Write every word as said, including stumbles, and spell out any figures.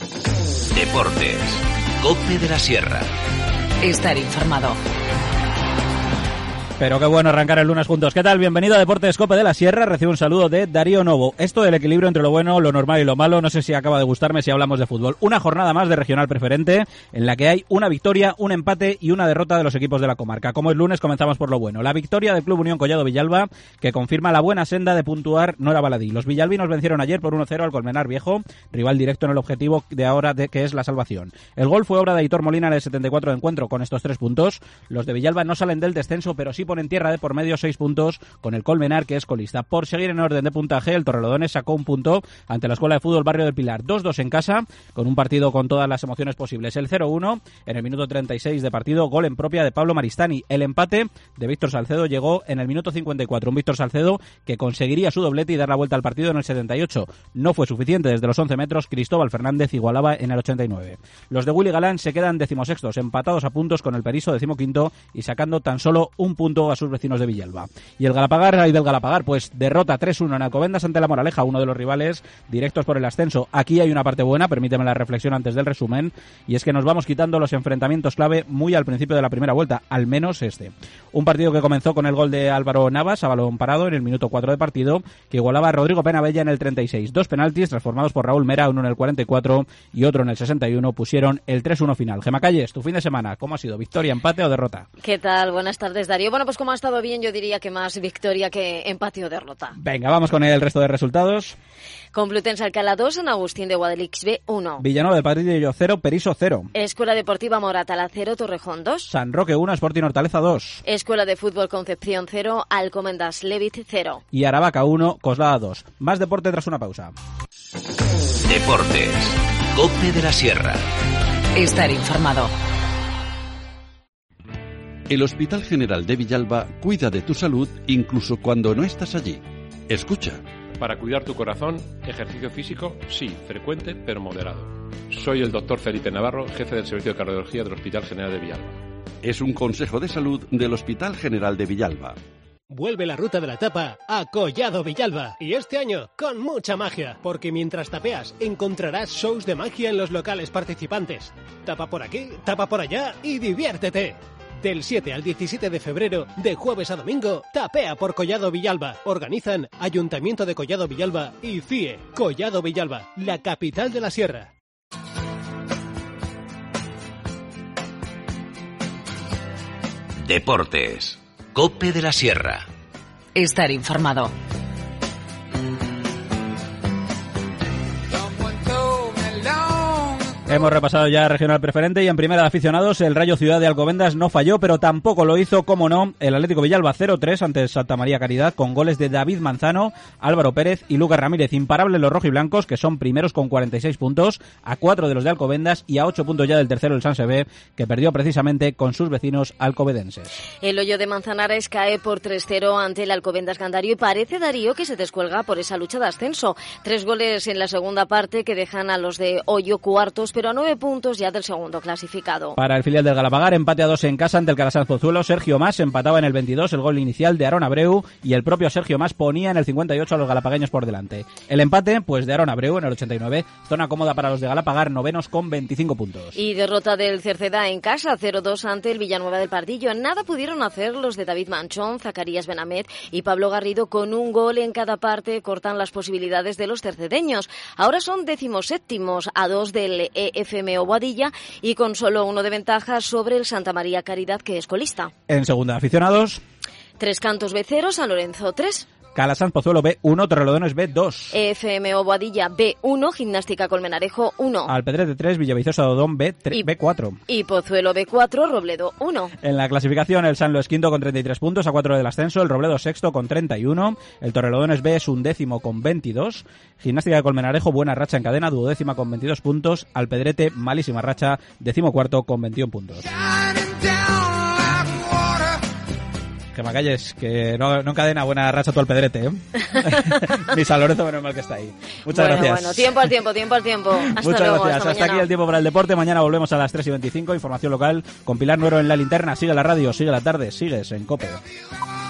Deportes. COPE de la Sierra. Estar informado. Pero qué bueno arrancar el lunes juntos. ¿Qué tal? Bienvenido a Deportes COPE de la Sierra. Recibo un saludo de Darío Novo. Esto del equilibrio entre lo bueno, lo normal y lo malo, no sé si acaba de gustarme si hablamos de fútbol. Una jornada más de regional preferente en la que hay una victoria, un empate y una derrota de los equipos de la comarca. Como es lunes, comenzamos por lo bueno. La victoria del Club Unión Collado Villalba, que confirma la buena senda de puntuar, no era baladí. Los villalbinos vencieron ayer por uno cero al Colmenar Viejo, rival directo en el objetivo de ahora de que es la salvación. El gol fue obra de Aitor Molina en el setenta y cuatro de encuentro. Con estos tres puntos, los de Villalba no salen del descenso, pero sí ponen tierra de por medio seis puntos con el Colmenar, que es colista. Por seguir en orden de puntaje, el Torrelodones sacó un punto ante la Escuela de Fútbol Barrio del Pilar. dos dos en casa, con un partido con todas las emociones posibles. El cero uno en el minuto treinta y seis de partido, gol en propia de Pablo Maristani. El empate de Víctor Salcedo llegó en el minuto cincuenta y cuatro. Un Víctor Salcedo que conseguiría su doblete y dar la vuelta al partido en el setenta y ocho. No fue suficiente. Desde los once metros, Cristóbal Fernández igualaba en el ochenta y nueve. Los de Willy Galán se quedan decimosextos, empatados a puntos con el Periso decimoquinto y sacando tan solo un punto a sus vecinos de Villalba. Y el Galapagar, ahí del Galapagar, pues derrota tres uno en Alcobendas ante la Moraleja, uno de los rivales directos por el ascenso. Aquí hay una parte buena, permíteme la reflexión antes del resumen, y es que nos vamos quitando los enfrentamientos clave muy al principio de la primera vuelta, al menos este. Un partido que comenzó con el gol de Álvaro Navas a balón parado en el minuto cuatro de partido, que igualaba a Rodrigo Penabella en el treinta y seis. Dos penaltis transformados por Raúl Mera, uno en el cuarenta y cuatro y otro en el sesenta y uno, pusieron el tres uno final. Gemma Calles, tu fin de semana, ¿cómo ha sido? ¿Victoria, empate o derrota? ¿Qué tal? Buenas tardes, Darío. Bueno, pues como ha estado bien, yo diría que más victoria que empate o derrota. Venga, vamos con el resto de resultados. Complutense Alcalá dos, San Agustín de Guadalix B uno. Villanueva del Padrillo cero, Periso cero. Escuela Deportiva Moratala cero, Torrejón dos. San Roque uno, Sporting Hortaleza dos. Escuela de Fútbol Concepción cero, Alcomendas Levit cero. Y Aravaca uno, Coslada dos. Más deporte tras una pausa. Deportes. COPE de la Sierra. Estar informado. El Hospital General de Villalba cuida de tu salud incluso cuando no estás allí. Escucha. Para cuidar tu corazón, ejercicio físico, sí, frecuente, pero moderado. Soy el doctor Felipe Navarro, jefe del Servicio de Cardiología del Hospital General de Villalba. Es un consejo de salud del Hospital General de Villalba. Vuelve la ruta de la tapa a Collado Villalba. Y este año con mucha magia, porque mientras tapeas encontrarás shows de magia en los locales participantes. Tapa por aquí, tapa por allá y diviértete. Del siete al diecisiete de febrero, de jueves a domingo, tapea por Collado Villalba. Organizan Ayuntamiento de Collado Villalba y C I E. Collado Villalba, la capital de la sierra. Deportes. COPE de la Sierra. Estar informado. Hemos repasado ya regional preferente y en primera de aficionados el Rayo Ciudad de Alcobendas no falló, pero tampoco lo hizo, como no, el Atlético Villalba cero tres ante Santa María Caridad con goles de David Manzano, Álvaro Pérez y Lucas Ramírez. Imparables los rojiblancos, que son primeros con cuarenta y seis puntos, a cuatro de los de Alcobendas y a ocho puntos ya del tercero el San Sebé, que perdió precisamente con sus vecinos alcobendenses. El Hoyo de Manzanares cae por tres cero ante el Alcobendas Gandario y parece, Darío, que se descuelga por esa lucha de ascenso. Tres goles en la segunda parte que dejan a los de Hoyo cuartos, pero a nueve puntos ya del segundo clasificado. Para el filial del Galapagar, empate a dos en casa ante el Calasanz Pozuelo. Sergio Mas empataba en el veintidós el gol inicial de Aarón Abreu y el propio Sergio Mas ponía en el cincuenta y ocho a los galapagueños por delante. El empate, pues de Aarón Abreu en el ochenta y nueve, zona cómoda para los de Galapagar, novenos con veinticinco puntos. Y derrota del Cerceda en casa, cero dos ante el Villanueva del Pardillo. Nada pudieron hacer los de David Manchón, Zacarías Benamed y Pablo Garrido. Con un gol en cada parte cortan las posibilidades de los cercedeños. Ahora son decimoséptimos a dos del E F M O Boadilla y con solo uno de ventaja sobre el Santa María Caridad, que es colista. En segunda, aficionados. Tres Cantos B cero, San Lorenzo tres. Calasanz Pozuelo B uno, Torrelodones B dos. E F M O Boadilla B uno, Gimnástica Colmenarejo uno. Alpedrete tres, Villaviciosa Dodón B cuatro. Y Pozuelo B cuatro, Robledo uno. En la clasificación, el San Loes quinto con treinta y tres puntos, a cuatro del ascenso, el Robledo sexto con treinta y uno, el Torrelodones B es un décimo con veintidós, Gimnástica de Colmenarejo, buena racha en cadena, duodécima con veintidós puntos, Alpedrete, malísima racha, decimocuarto con veintiuno puntos. Gemma Calles, que no, no encadena buena racha tu Alpedrete, ¿eh? Ni San Lorenzo, menos mal que está ahí. Muchas bueno, gracias. Bueno, tiempo al tiempo, tiempo al tiempo. Hasta Muchas luego, gracias. hasta, hasta aquí el tiempo para el deporte. Mañana volvemos a las tres y veinticinco. Información local con Pilar Nuero en la linterna. Sigue la radio, sigue la tarde, sigues en COPE.